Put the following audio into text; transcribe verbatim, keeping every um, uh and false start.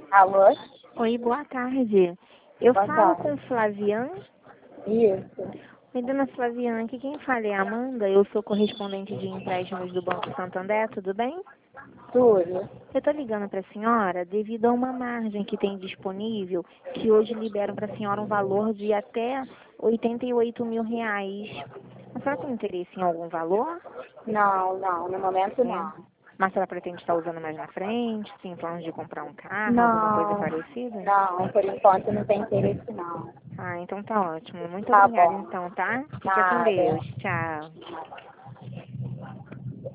Alô? Oi, boa tarde. Eu Boa falo tarde. com Flavian. Isso. Oi, dona Flavian, aqui quem fala é a Amanda. Eu sou correspondente de empréstimos do Banco Santander, tudo bem? Tudo. Eu estou ligando para a senhora devido a uma margem que tem disponível, que hoje liberam para a senhora um valor de até oitenta e oito mil reais. A senhora tem interesse em algum valor? Não, não, no momento É. não. Mas a senhora pretende estar usando mais na frente? Tem planos de comprar um carro, alguma coisa Não, parecida? não, por enquanto não tem interesse não. Ah, então tá ótimo. Muito Tá obrigada bom. então, tá? Fica com Nada. Deus. Tchau.